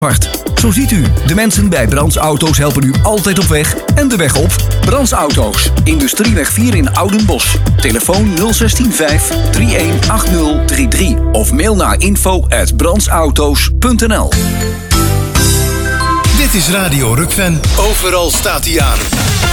Hart. Zo ziet u, de mensen bij Brands Auto's helpen u altijd op weg en de weg op. Brands Auto's, Industrieweg 4 in Oudenbosch. Telefoon 0615 318033 of mail naar info@brandsauto's.nl. Dit is Radio Rukven. Overal staat hij aan.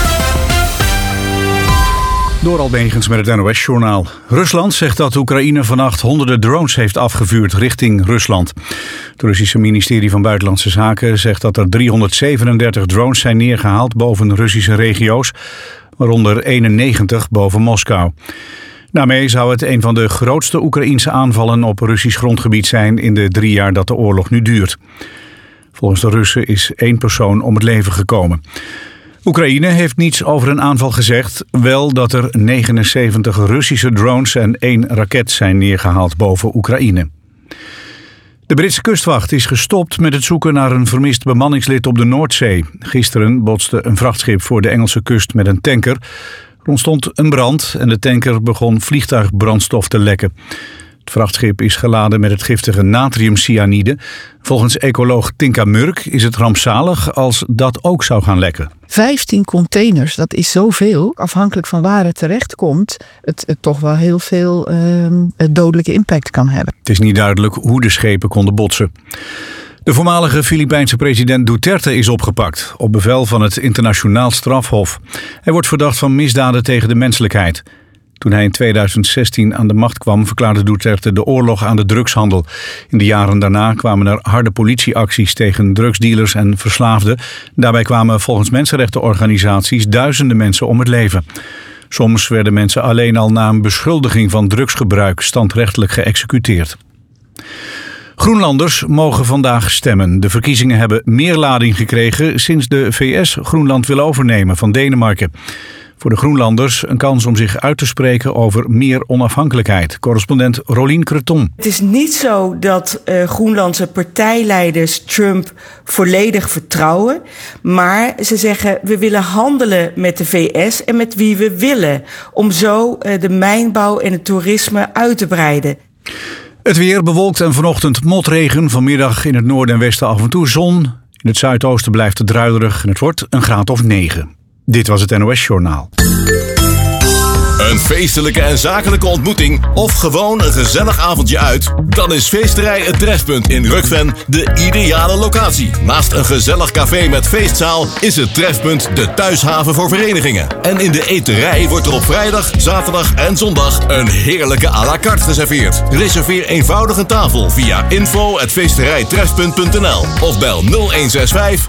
Door Albegens met het NOS-journaal. Rusland zegt dat Oekraïne vannacht honderden drones heeft afgevuurd richting Rusland. Het Russische ministerie van Buitenlandse Zaken zegt dat er 337 drones zijn neergehaald boven Russische regio's, waaronder 91 boven Moskou. Daarmee zou het een van de grootste Oekraïense aanvallen op Russisch grondgebied zijn in de 3 jaar dat de oorlog nu duurt. Volgens de Russen is 1 persoon om het leven gekomen. Oekraïne heeft niets over een aanval gezegd, wel dat er 79 Russische drones en 1 raket zijn neergehaald boven Oekraïne. De Britse kustwacht is gestopt met het zoeken naar een vermist bemanningslid op de Noordzee. Gisteren botste een vrachtschip voor de Engelse kust met een tanker. Er ontstond een brand en de tanker begon vliegtuigbrandstof te lekken. Het vrachtschip is geladen met het giftige natriumcyanide. Volgens ecoloog Tinka Murk is het rampzalig als dat ook zou gaan lekken. 15 containers, dat is zoveel. Afhankelijk van waar het terecht komt, het toch wel heel veel dodelijke impact kan hebben. Het is niet duidelijk hoe de schepen konden botsen. De voormalige Filipijnse president Duterte is opgepakt op bevel van het Internationaal Strafhof. Hij wordt verdacht van misdaden tegen de menselijkheid. Toen hij in 2016 aan de macht kwam, verklaarde Duterte de oorlog aan de drugshandel. In de jaren daarna kwamen er harde politieacties tegen drugsdealers en verslaafden. Daarbij kwamen volgens mensenrechtenorganisaties duizenden mensen om het leven. Soms werden mensen alleen al na een beschuldiging van drugsgebruik standrechtelijk geëxecuteerd. Groenlanders mogen vandaag stemmen. De verkiezingen hebben meer lading gekregen sinds de VS Groenland wil overnemen van Denemarken. Voor de Groenlanders een kans om zich uit te spreken over meer onafhankelijkheid. Correspondent Rolien Creton. Het is niet zo dat Groenlandse partijleiders Trump volledig vertrouwen. Maar ze zeggen, we willen handelen met de VS en met wie we willen. Om zo de mijnbouw en het toerisme uit te breiden. Het weer bewolkt en vanochtend motregen. Vanmiddag in het noorden en westen af en toe zon. In het zuidoosten blijft het druilerig en het wordt een graad of 9. Dit was het NOS-journaal. Een feestelijke en zakelijke ontmoeting of gewoon een gezellig avondje uit? Dan is Feesterij Het Trefpunt in Rukven de ideale locatie. Naast een gezellig café met feestzaal is het Trefpunt de thuishaven voor verenigingen. En in de eterij wordt er op vrijdag, zaterdag en zondag een heerlijke à la carte geserveerd. Reserveer eenvoudig een tafel via info@feesterijtrefpunt.nl of bel 0165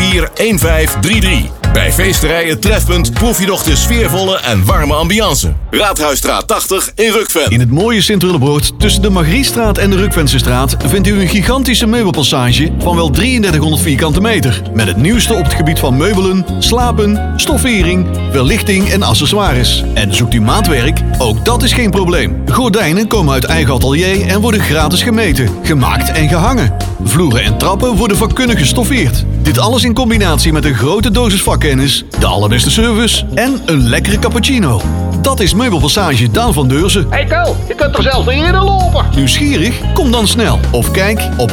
341533. Bij Feesterij Het Trefpunt proef je nog de sfeervolle en warme ambiance. Raadhuisstraat 80 in Rukven. In het mooie Sint-Willebroord tussen de Margriestraat en de Rukvensestraat vindt u een gigantische meubelpassage van wel 3300 vierkante meter. Met het nieuwste op het gebied van meubelen, slapen, stoffering, verlichting en accessoires. En zoekt u maatwerk? Ook dat is geen probleem. Gordijnen komen uit eigen atelier en worden gratis gemeten, gemaakt en gehangen. Vloeren en trappen worden vakkundig gestoffeerd. Dit alles in combinatie met een grote dosis vakkennis, de allerbeste service en een lekkere cappuccino. Dat is Meubelpassage Daan van Deurzen. Hey Ko, je kunt toch zelfs niet eerder lopen? Nieuwsgierig? Kom dan snel of kijk op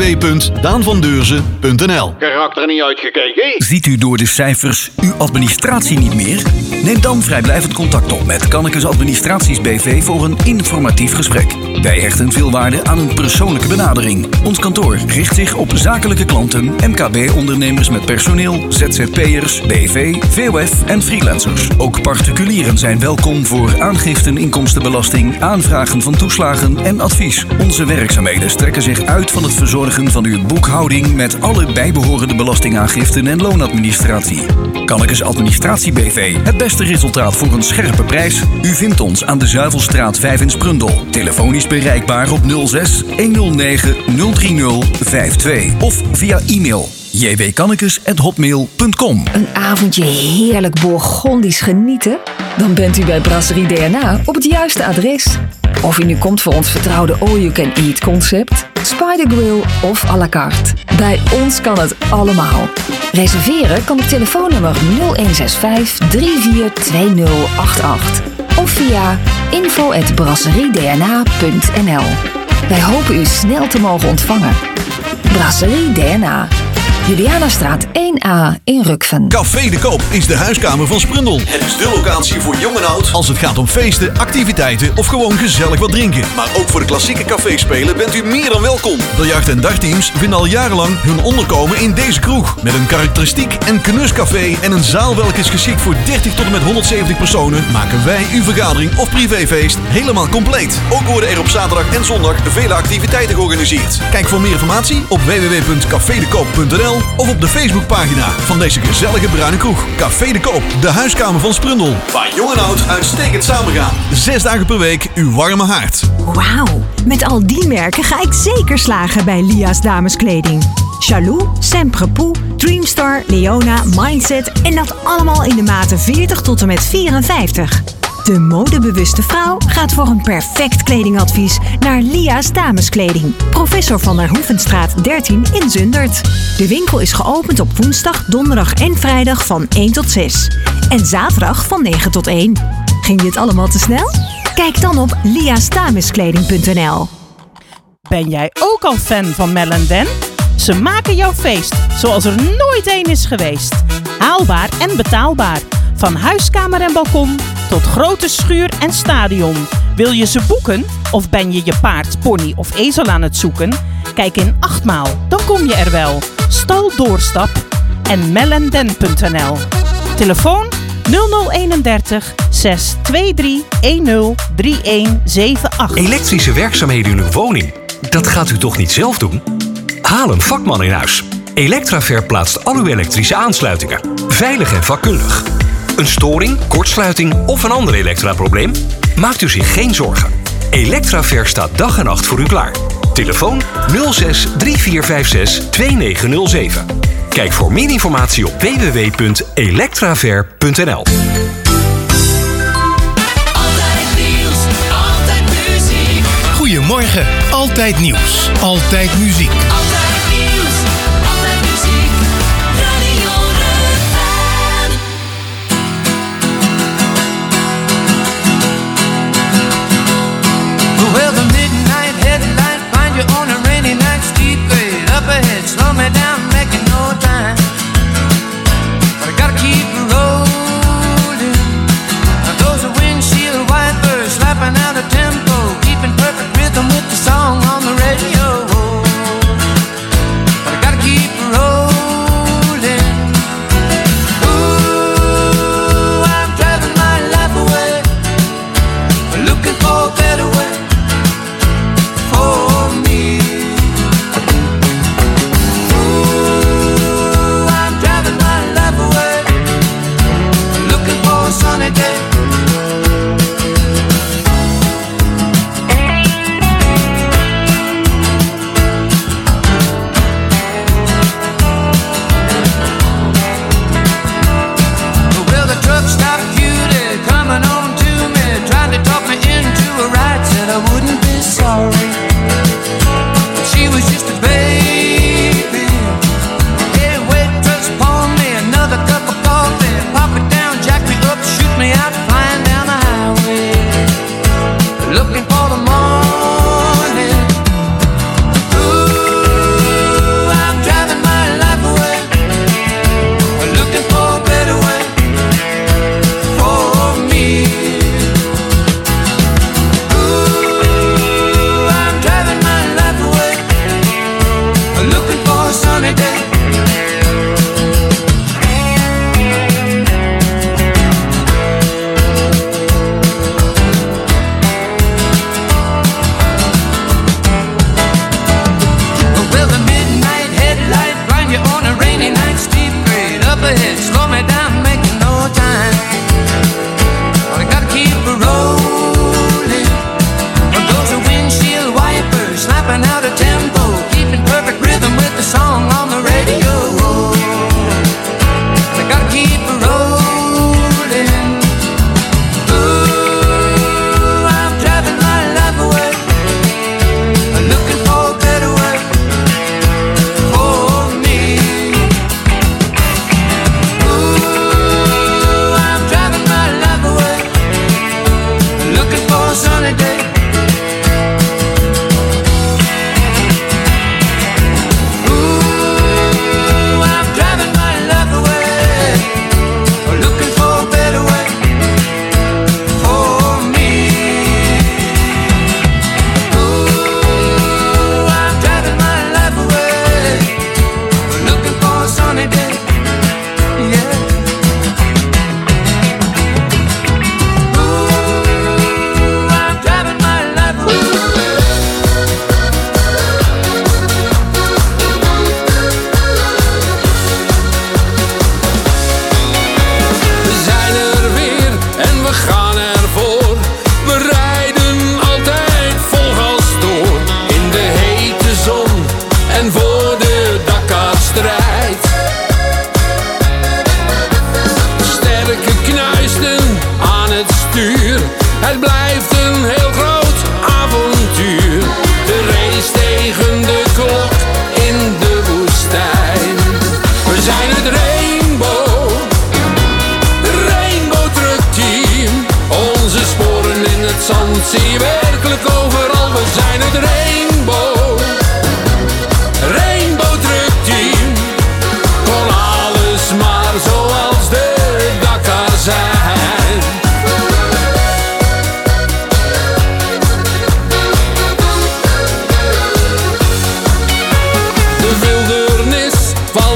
www.daanvandeurzen.nl. Karakter er niet uitgekeken? Ziet u door de cijfers uw administratie niet meer? Neem dan vrijblijvend contact op met Kannekes Administraties BV voor een informatief gesprek. Wij hechten veel waarde aan een persoonlijke benadering. Ons kantoor richt zich op zakelijke klanten, MKB-ondernemers met personeel, ZZP'ers, BV, VOF en freelancers. Ook particulieren zijn welkom voor aangiften inkomstenbelasting, aanvragen van toeslagen en advies. Onze werkzaamheden strekken zich uit van het verzorgen van uw boekhouding met alle bijbehorende belastingaangiften en loonadministratie. Kannekes Administratie BV, het beste resultaat voor een scherpe prijs. U vindt ons aan de Zuivelstraat 5 in Sprundel. Telefonisch bereikbaar op 06 109 030 52 of via e-mail jwkannekes@hotmail.com. Een avondje heerlijk Bourgondisch genieten? Dan bent u bij Brasserie DNA op het juiste adres. Of u nu komt voor ons vertrouwde all-you-can-eat concept, Spider Grill of à la carte. Bij ons kan het allemaal. Reserveren kan op telefoonnummer 0165 342088 of via info@brasseriedna.nl. Wij hopen u snel te mogen ontvangen. Brasserie DNA. Julianastraat 1A in Rukven. Café de Koop is de huiskamer van Sprundel. Het is de locatie voor jong en oud als het gaat om feesten, activiteiten of gewoon gezellig wat drinken. Maar ook voor de klassieke caféspelen bent u meer dan welkom. Biljart- en dartteams vinden al jarenlang hun onderkomen in deze kroeg. Met een karakteristiek en knuscafé en een zaal welke is geschikt voor 30 tot en met 170 personen, maken wij uw vergadering of privéfeest helemaal compleet. Ook worden er op zaterdag en zondag vele activiteiten georganiseerd. Kijk voor meer informatie op www.cafedekoop.nl of op de Facebookpagina van deze gezellige bruine kroeg. Café de Koop, de huiskamer van Sprundel. Waar jong en oud uitstekend samengaan. 6 dagen per week uw warme haard. Wauw, met al die merken ga ik zeker slagen bij Lia's dameskleding. Chalou, Semprepoux, Dreamstar, Leona, Mindset en dat allemaal in de maten 40 tot en met 54. De modebewuste vrouw gaat voor een perfect kledingadvies naar Lia's dameskleding. Professor van der Hoevenstraat 13 in Zundert. De winkel is geopend op woensdag, donderdag en vrijdag van 1 tot 6. En zaterdag van 9 tot 1. Ging dit allemaal te snel? Kijk dan op liasdameskleding.nl. Ben jij ook al fan van Mel & Dan? Ze maken jouw feest zoals er nooit één is geweest. Haalbaar en betaalbaar. Van huiskamer en balkon tot grote schuur en stadion. Wil je ze boeken? Of ben je je paard, pony of ezel aan het zoeken? Kijk in 8 maal, dan kom je er wel. Stal Doorstap en melanden.nl. Telefoon 0031 623 103178. Elektrische werkzaamheden in uw woning? Dat gaat u toch niet zelf doen? Haal een vakman in huis. Electraver plaatst al uw elektrische aansluitingen. Veilig en vakkundig. Een storing, kortsluiting of een ander elektraprobleem? Maakt u zich geen zorgen. Electraver staat dag en nacht voor u klaar. Telefoon 06 3456 2907. Kijk voor meer informatie op www.electraver.nl. Goedemorgen, altijd nieuws, altijd muziek. Altijd nieuws, altijd muziek, Radio Rukven. Well, the midnight headlight find you on a rainy night, steep grade up ahead, slow me down, making no time. But I gotta keep rolling. Those are windshield wipers slapping out a tempo, keeping perfect rhythm with the song on the radio. But I gotta keep rolling. Ooh, I'm driving my life away, looking for a better way for me. Ooh,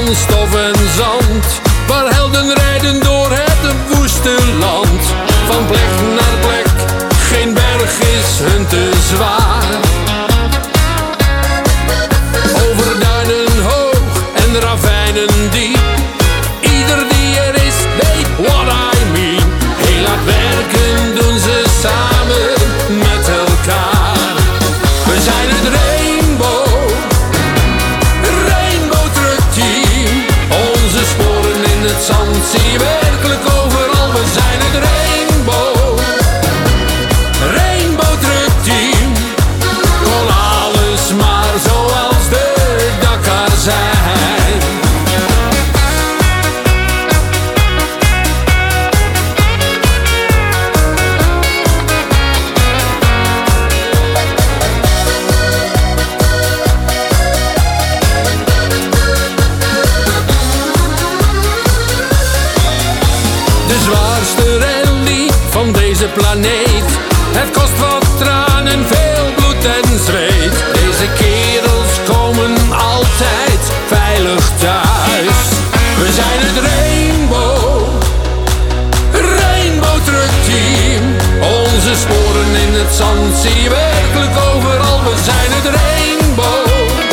stof en zand, waar helden rijden door het woeste land. Van plek naar plek, geen berg is hun te zwaar. Over duinen hoog en ravijnen diep, ieder die er is weet what I mean. Heel hard werken doen ze samen met elkaar. We zijn het Rainbow Truck Team. Onze sporen in het zand zie je werkelijk overal. We zijn het Rainbow Truck Team. Kon alles maar zoals de Dakar zijn. De zwaarste rally van deze planeet. Het kost wat tranen, veel bloed en zweet. Deze kerels komen altijd veilig thuis. We zijn het Rainbow Truck Team. Onze sporen in het zand zie je werkelijk overal. We zijn het Rainbow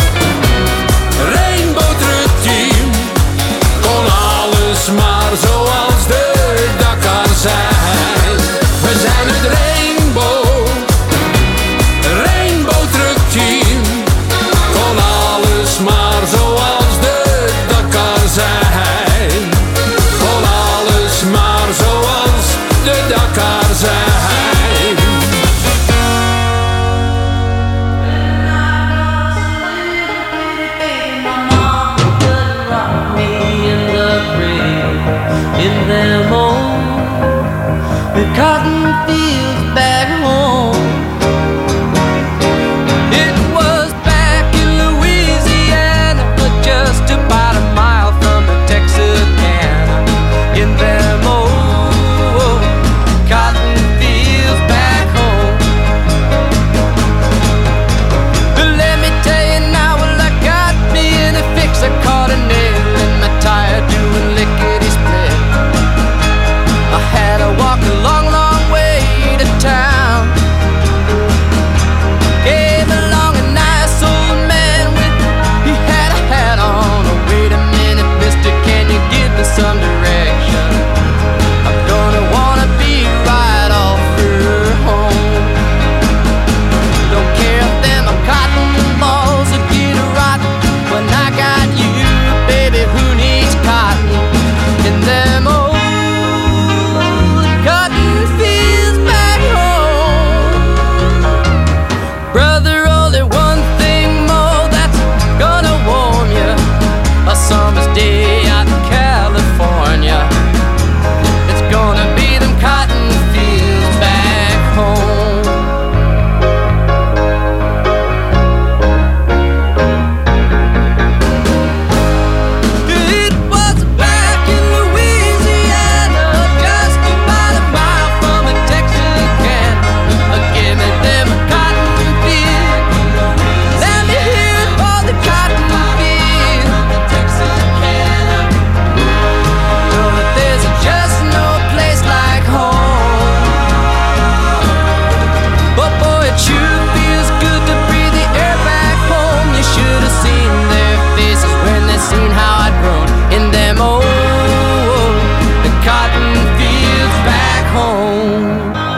Truck Team. Kon alles maar zoals de Dakar zijn. We zijn het Rainbow Truck Team. Kon alles maar zoals de Dakar zijn. Kon alles maar zoals de Dakar zijn. In them old the cotton fields back home. It was back in Louisiana, but just about a mile from the Texarkana. In them old cotton fields back home. But let me tell you now, well, I got me in a fix. I caught a nail in my tire doing lickety split. I had to walk a long, long way to town. Came along a nice old man with, he had a hat on. Oh, wait a minute, mister, can you give me some direction? I'm gonna wanna be right off her home. Don't care if them cotton balls are get rotten. When I got you, baby, who needs cotton? In them old cotton fields back home. Brother, only one thing more that's gonna warm you. A summer's day out in California. It's gonna be them cotton fields back home. It was back in Louisiana, just about a mile from a Texarkana. Give me them cotton fields. Let me hear it for the cotton fields. Know that there's just no place like home. But boy, it sure feels good to breathe the air back home. You should have seen their faces when they seen how I'd grown in them old the cotton fields back home.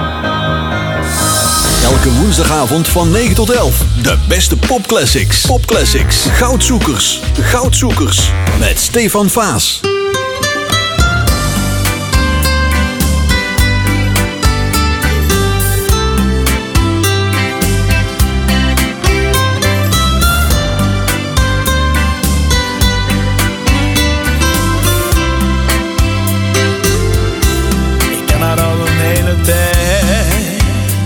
Elke woensdagavond van 9 tot 11. De beste popclassics. Popclassics. Goudzoekers. Goudzoekers. Met Stefan Vaas. Ik ken haar al een hele tijd.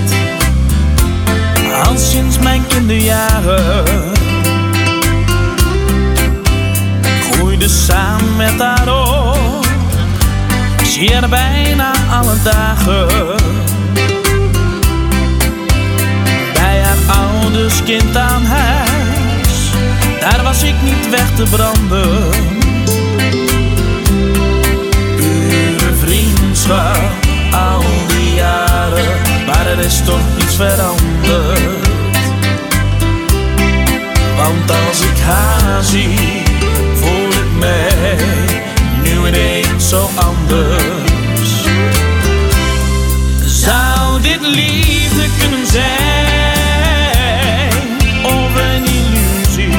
Al sinds mijn kinderjaren. Groeide samen met haar op. Ik zie haar bijna alle dagen. Bij haar ouders kind aan huis. Daar was ik niet weg te branden. is toch iets veranderd. Want als ik haar zie, voel ik mij nu ineens zo anders. Zou dit liefde kunnen zijn of een illusie?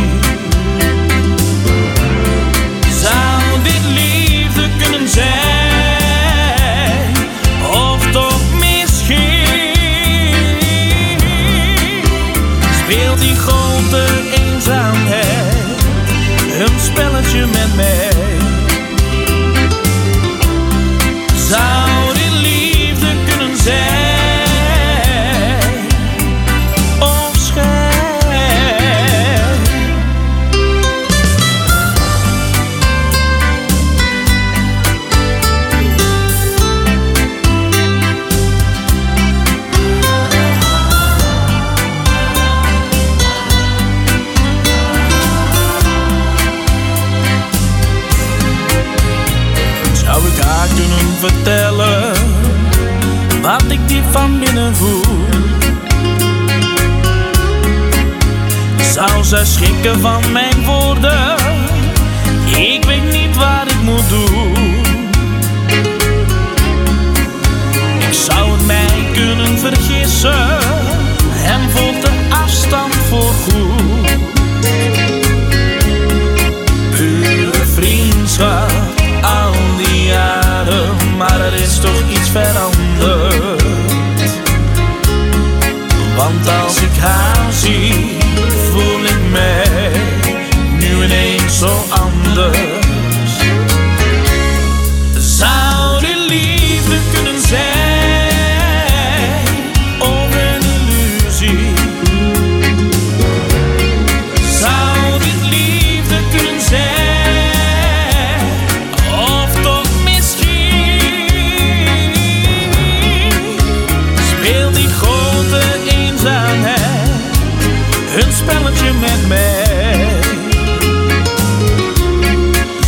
Zou dit liefde kunnen zijn of toch misschien speelt die grote eenzaamheid een spelletje met mij? Zou dit liefde kunnen zijn of schijn? Zou ik haar kunnen vertellen wat ik diep van binnen voel? Zou zij schrikken van mijn woorden? Ik weet niet wat ik moet doen. Ik zou het mij kunnen vergissen en volgt de afstand voorgoed. Pure vriendschap, al die jaren, maar er is toch iets veranderd. Want als ik haar zie, voel ik mij nu ineens zo anders. Zou dit liefde kunnen zijn of een illusie? Zou dit liefde kunnen zijn of toch misschien speelt die grote eenzaamheid een spelletje met mij?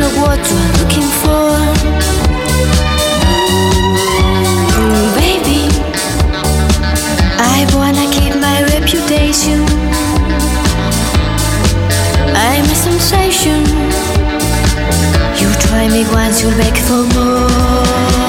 look what you're looking for. Baby, I wanna keep my reputation. I'm a sensation. You try me once, you'll beg for more.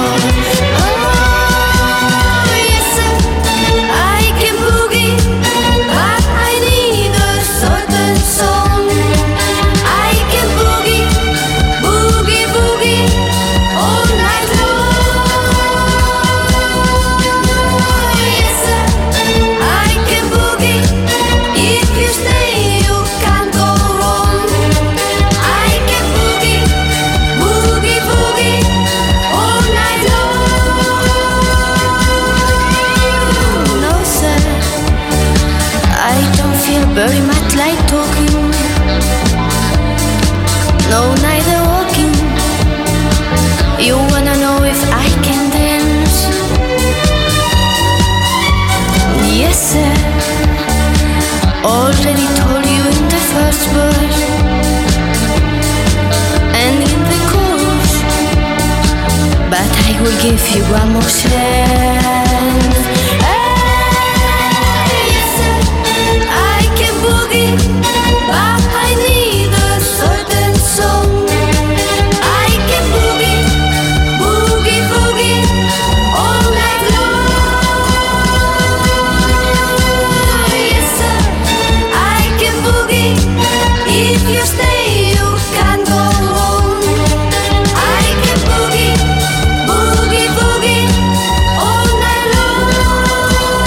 Very much like talking, no, neither walking. You wanna know if I can dance? Yes, sir. Already told you in the first verse and in the chorus, but I will give you one more chance. But I need a certain song. I can boogie, boogie, boogie all night long. Yes, sir, I can boogie. If you stay, you can't go wrong. I can boogie, boogie, boogie all night long.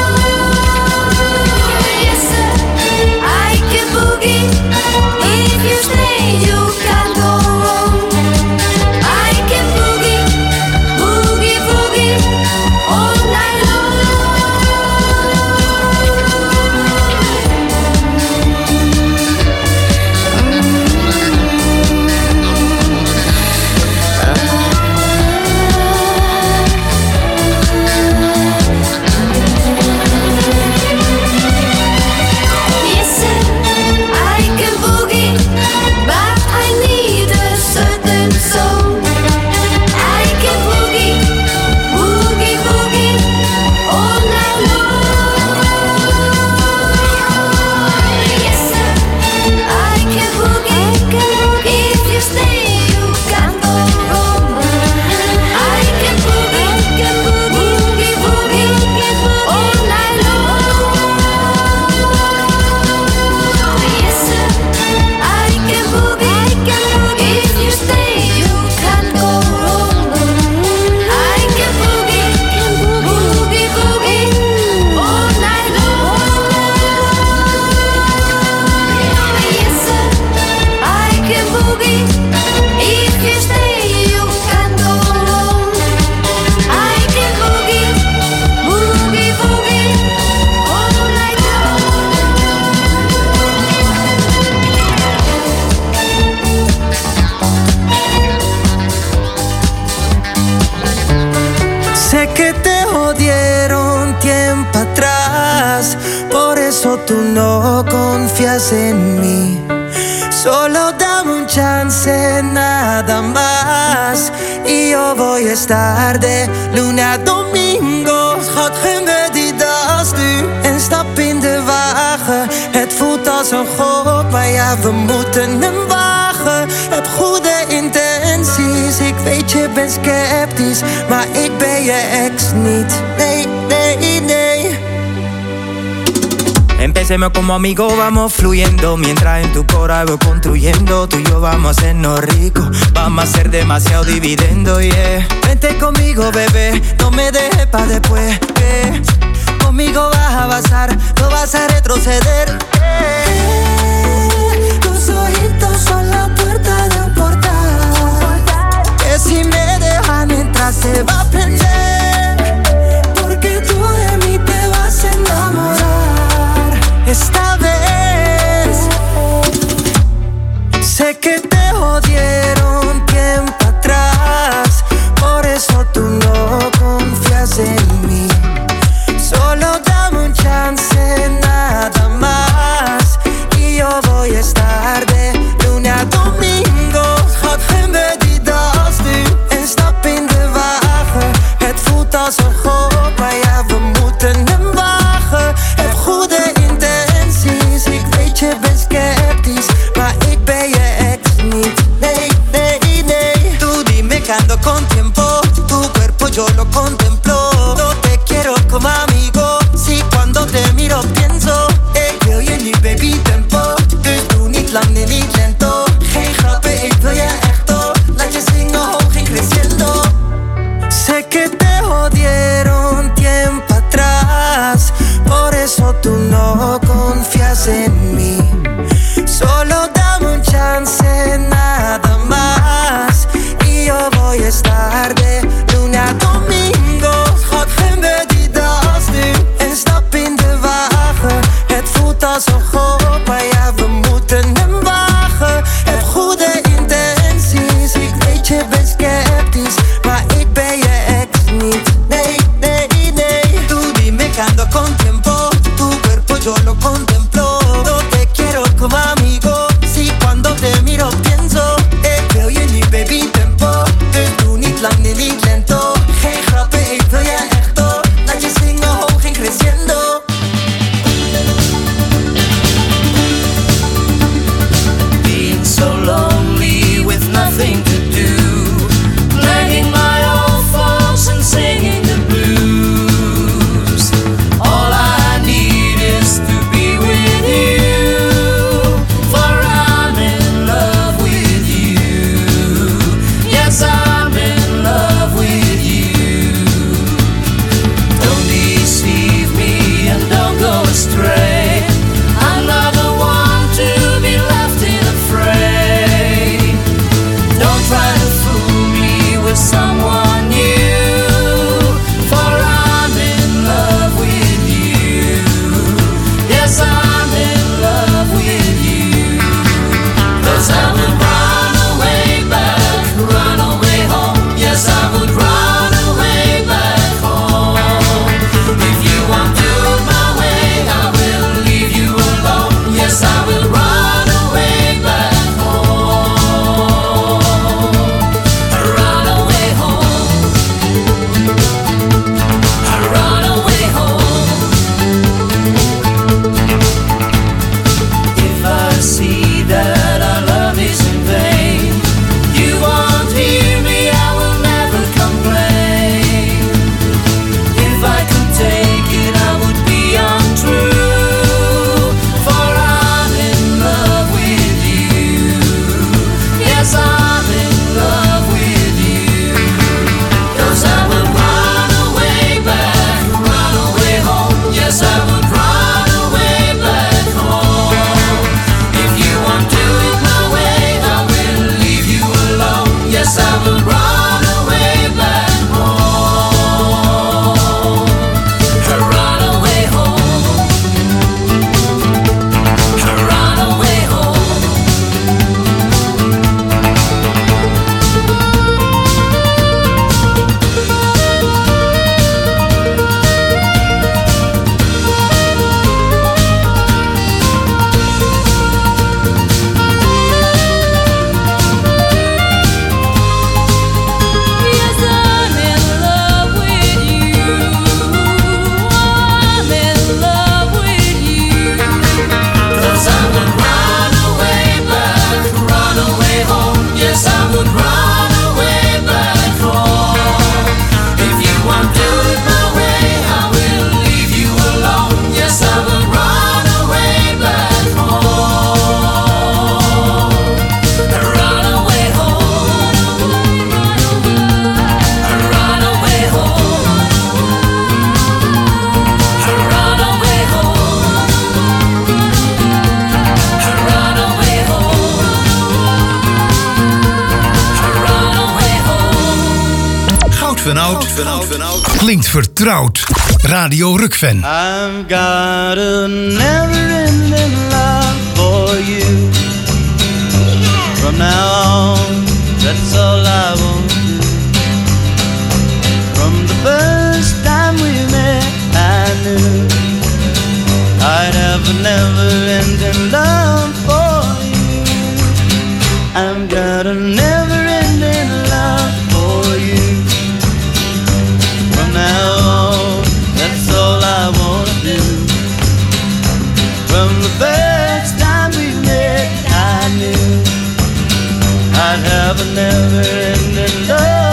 Yes, sir, I can boogie. If you stay, you can't go wrong. I can boogie, boogie, boogie all night Yes, sir, I can boogie, but I need a certain song. I can boogie, boogie, boogie all night long. Yes, sir, I can boogie. If you stay, you can't go wrong. I can boogie, boogie, boogie all night long. Yes, sir, I can boogie. If you stay, you can't go wrong. I can boogie, boogie, boogie all night long. Yes, sir, I can boogie. If you stay, you can't go wrong. I can boogie, boogie, boogie all night Sé que te jodieron tiempo atrás, por eso tú no confías en mí. Solo dame un chance nada más y yo voy a estar de lunes a domingo. Schat, geen weet dat nu en stap in de wagen. Het voelt als een god, maar ja, we moeten hem wagen. Heb goede intenties, ik weet je bent sceptisch, maar ik ben je ex niet. Nee, nee, nee. Empecemos como amigos, vamos fluyendo. Mientras en tu cora voy construyendo. Tú y yo vamos a hacernos ricos. Vamos a hacer demasiado dividendo, yeah. Vente conmigo, bebé, no me dejes pa' después, que conmigo vas a avanzar, no vas a retroceder. Tus ojitos son la puerta de un portal, que si me dejan entrar se va a prender, porque tú de mí te vas a enamorar. Esta vez sé que te jodieron tiempo atrás, por eso tú no confías en mí. Solo dame un chance nada más y yo voy a estar de lunes a quedando con tiempo. Tu cuerpo yo lo contemplo. No te quiero como amigo. Si cuando te miro pienso, ik wil je niet baby tempo. Dus doe niet lang, nee niet lento. Geen grappen, ik wil je echo. Laat je zingen hoog en creciendo. Sé que te jodieron tiempo atrás. Por eso tú no confías en mí. Solo dame un chance, nada más. Y yo voy a estar de lunes a domingo. Schat, geen we die das nu. En stap in de wagen. Het voelt als een golf, maar ja, we moeten hem wagen. Heb goede intenties, ik weet je bent sceptisch. Maar ik ben je ex niet. Nee, nee, nee. Tú dime que ando con tiempo. Tu cuerpo yo lo contemplo. No te quiero como amigo. Si cuando te miro pienso, ik wil je niet baby tempo. Dus doe niet lang, nee niet lento. Geen grappen, ik wil je echo. Laat je zingen hoog en creciendo. Being so lonely with nothing to do, playing my old faults and singing the blues. All I need is to be with you, for I'm in love with you. Yes, I'm in love with you. Don't deceive me and don't go astray. I'm not the one to be left in a fray. Don't try to fool me with someone new, for I'm in love with you. Yes, I'm in love with you. 'Cause I would run away back, run away home. Yes, I would run away back home. If you won't do it my way, I will leave you alone. Yes, I will run away back home. Run away home. Run away home. If I see that our love is in vain, you won't hear me, I will never complain. If I could take it, I would be untrue, for I'm in love with you. Yes, I'm in love with you. 'Cause I would run away back, run away home. Yes, I would run away back home. If you won't do it my way, I will leave you alone. Yes, I will run away back home. Run away home. Run away home. Yes, I'm in love with you. I'm in love with you. 'Cause I would run away back, run away home. Yes, I would run away back home. If you won't do it my way, I will leave you alone. Yes, I will run away back home. Run away home. Run away home. Run away home. Run away home. Run away home. Goud van oud. Klinkt vertrouwd. Radio Rukven. I've got a never-ending love for you. From now on, that's all I want to do. From the first time we met, I knew I'd have a never-ending love for you. I've got a never-ending love for you. From now on, that's all I want to do. From the first time we met, I knew I'd have a never-ending love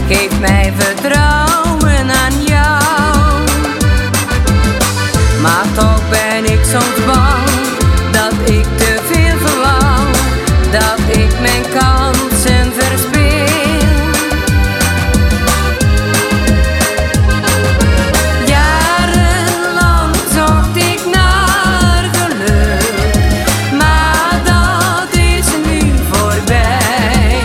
Geef mij vertrouwen aan jou. Maar toch ben ik soms bang dat ik te veel verlang, dat ik mijn kansen verspil. Jarenlang zocht ik naar geluk, maar dat is nu voorbij.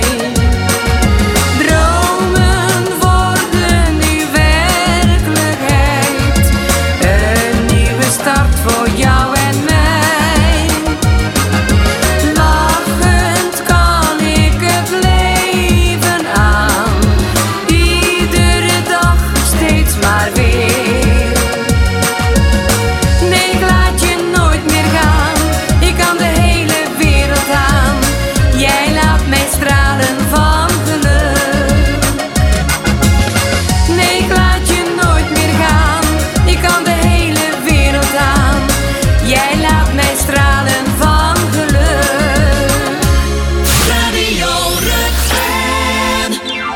Dromen worden nu werkelijkheid, een nieuwe start voor jou en mij. Lachend kan ik het leven aan, iedere dag steeds maar weer. Nee, ik laat je nooit meer gaan, ik kan de hele wereld aan. Jij laat mij stralen van geluk. Nee, ik laat je nooit meer gaan, ik kan de hele wereld aan. Jij laat mij stralen van geluk. Radio Rukven.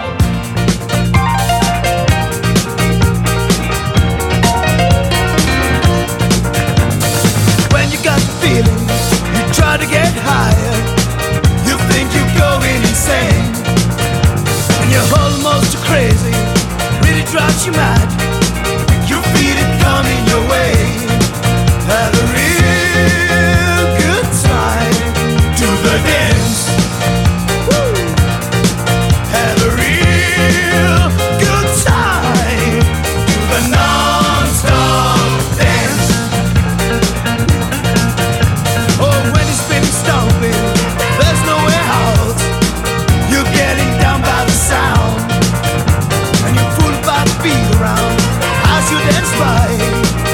When you got the feeling, you try to get higher. You think you're going insane, and you're almost crazy. Really drives you mad. You feel it coming your way. Have a real good time to the dance. Woo! Have a real good time to the non-stop dance. Oh, when you're spinning, stomping, there's nowhere out. You're getting down by the sound, and you're fooled by the beat around as you dance by.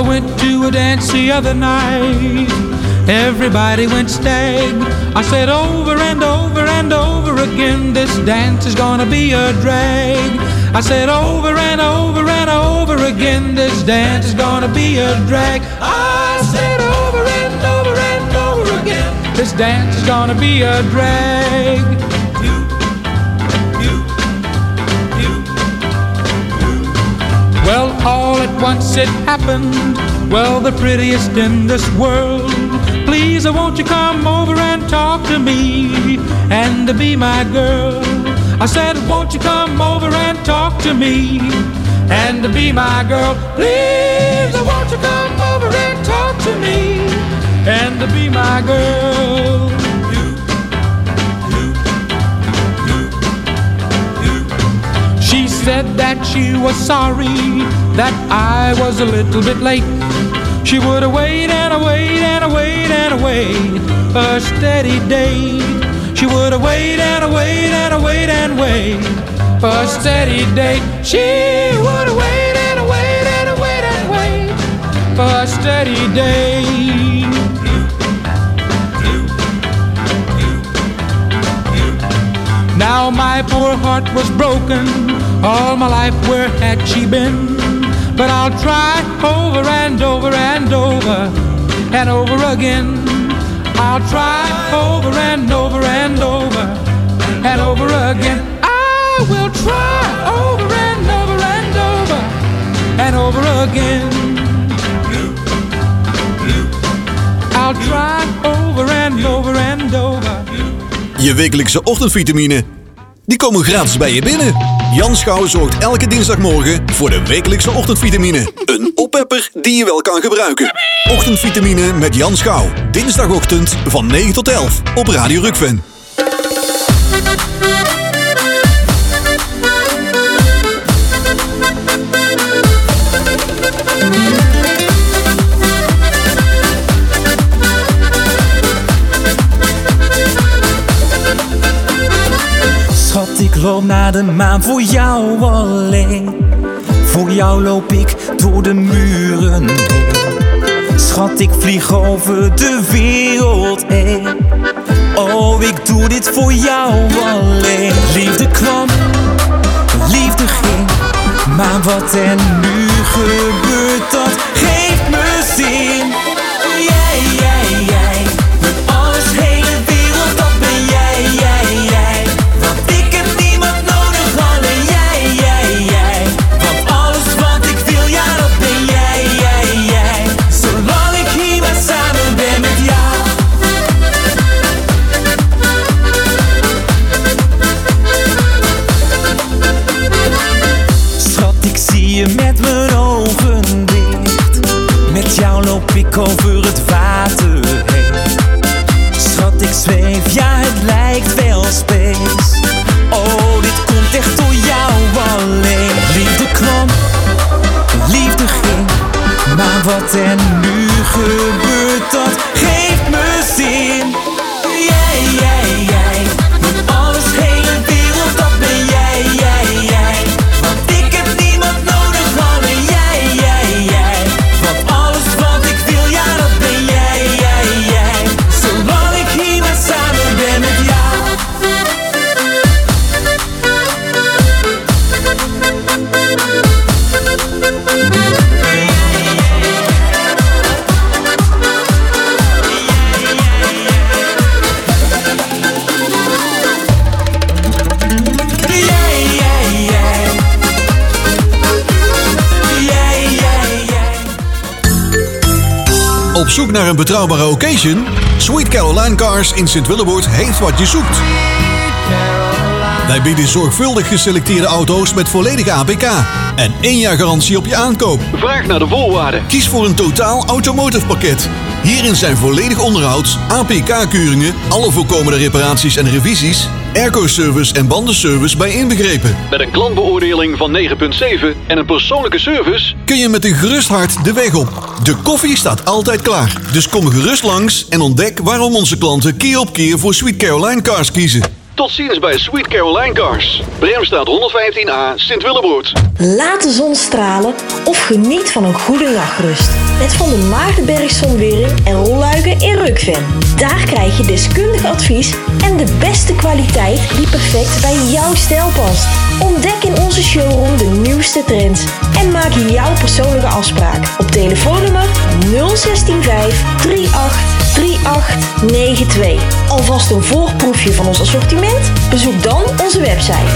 went to a dance the other night. Everybody went stag. I said over and over and over again, this dance is gonna be a drag. I said over and over and over again, this dance is gonna be a drag. I said over and over and over again, this dance is gonna be a drag. Well, all at once it happened. Well, the prettiest in this world. Please, won't you come over and talk to me and be my girl? I said, won't you come over and talk to me and be my girl? Please, won't you come over and talk to me and be my girl? She said that she was sorry that I was a little bit late. She would wait and wait and wait and wait a steady date. She would wait and wait and wait and wait for a steady date. She would wait and wait and wait and wait for a steady date. Now my poor heart was broken. All my life where had she been? But I'll try over and over and over and over again. I'll try over and over and over and over again. I will try over and over and over and over again. I'll try over and over and over. Je wekelijkse ochtendvitamine, die komen gratis bij je binnen. Jan Schouw zorgt elke dinsdagmorgen voor de wekelijkse ochtendvitamine. Een oppepper die je wel kan gebruiken. Ochtendvitamine met Jan Schouw. Dinsdagochtend van 9 tot 11 op Radio Rukven. Ik loop naar de maan voor jou alleen. Voor jou loop ik door de muren heen. Schat, ik vlieg over de wereld heen. Oh, ik doe dit voor jou alleen. Liefde kwam, liefde ging. Maar wat er nu gebeurt, dat geeft me zin. Jij, met alles, hele wereld, dat ben jij, jij. Want ik heb niemand nodig, alleen jij. Want alles wat ik wil, ja, dat ben jij. Zolang ik hier maar samen ben met jou. Schat, ik zie je met mijn ogen dicht. Met jou loop ik over het water heen. Schat, ik zweef, ja, het lijkt wel space. Oh, dit komt echt door jou alleen. Liefde kwam, liefde ging. Maar wat er nu gebeurt, dat geeft me zin. Jij, met alles, hele wereld, dat ben jij. Want ik heb niemand nodig, alleen jij. Want alles wat ik wil, ja, dat ben jij. Zolang ik hier maar samen ben met jou. Op zoek naar een betrouwbare occasion? Sweet Caroline Cars in Sint-Willeboord heeft wat je zoekt. Wij bieden zorgvuldig geselecteerde auto's met volledige APK en 1 jaar garantie op je aankoop. Vraag naar de voorwaarden. Kies voor een totaal automotive pakket. Hierin zijn volledig onderhoud, APK-keuringen, alle voorkomende reparaties en revisies, airco-service en bandenservice bij inbegrepen. Met een klantbeoordeling van 9,7 en een persoonlijke service kun je met een gerust hart de weg op. De koffie staat altijd klaar. Dus kom gerust langs en ontdek waarom onze klanten keer op keer voor Sweet Caroline Cars kiezen. Tot ziens bij Sweet Caroline Cars. Bremstraat 115A, Sint-Willeboord. Laat de zon stralen of geniet van een goede nachtrust. met Van der Maagdenberg Zonwering en Rolluiken in Rukven. Daar krijg je deskundig advies en de beste kwaliteit die perfect bij jouw stijl past. Ontdek in onze showroom de nieuwste trends en maak jouw persoonlijke afspraak op telefoonnummer 0165 38 3892. Alvast een voorproefje van ons assortiment? Bezoek dan onze website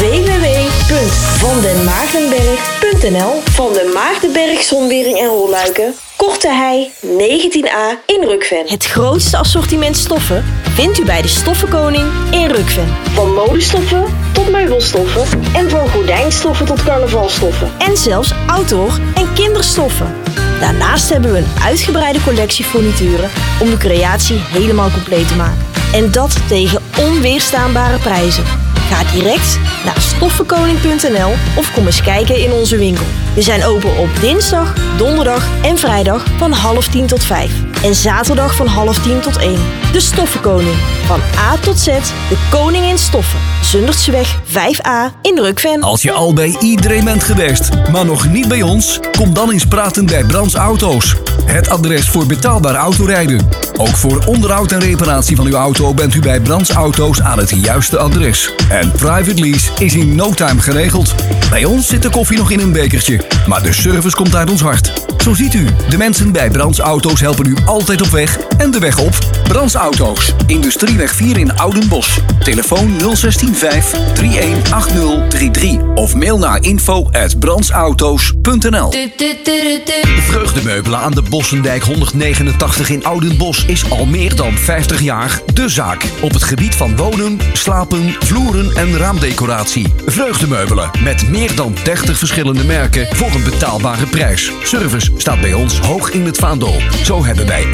www.vandenmaagdenberg.nl. Van den Maagdenberg Zonwering en Rolluiken, Korte Hei 19A in Rukven. Het grootste assortiment stoffen vindt u bij de Stoffenkoning in Rukven. Van modestoffen tot meubelstoffen en van gordijnstoffen tot carnavalstoffen. En zelfs outdoor en kinderstoffen. Daarnaast hebben we een uitgebreide collectie furnituren om de creatie helemaal compleet te maken. En dat tegen onweerstaanbare prijzen. Ga direct naar stoffenkoning.nl of kom eens kijken in onze winkel. We zijn open op dinsdag, donderdag en vrijdag van 9:30 tot 5. En zaterdag van 9:30 tot 1. De Stoffenkoning. Van A tot Z, de koning in stoffen. Zundertseweg 5A in Rukven. Als je al bij iedereen bent geweest, maar nog niet bij ons, kom dan eens praten bij Brands Auto's. Het adres voor betaalbaar autorijden. Ook voor onderhoud en reparatie van uw auto bent u bij Brands Auto's aan het juiste adres. En private lease is in no time geregeld. Bij ons zit de koffie nog in een bekertje, maar de service komt uit ons hart. Zo ziet u, de mensen bij Brands Auto's helpen u altijd op weg en de weg op. Brands Auto's, Industrieweg 4 in Oudenbosch. Telefoon 016 5 318033 of mail naar info@brandsauto's.nl. Vreugdemeubelen aan de Bossendijk 189 in Oudenbosch is al meer dan 50 jaar de zaak op het gebied van wonen, slapen, vloeren en raamdecoratie. Vreugdemeubelen met meer dan 30 verschillende merken voor een betaalbare prijs. Service staat bij ons hoog in het vaandel. Zo hebben wij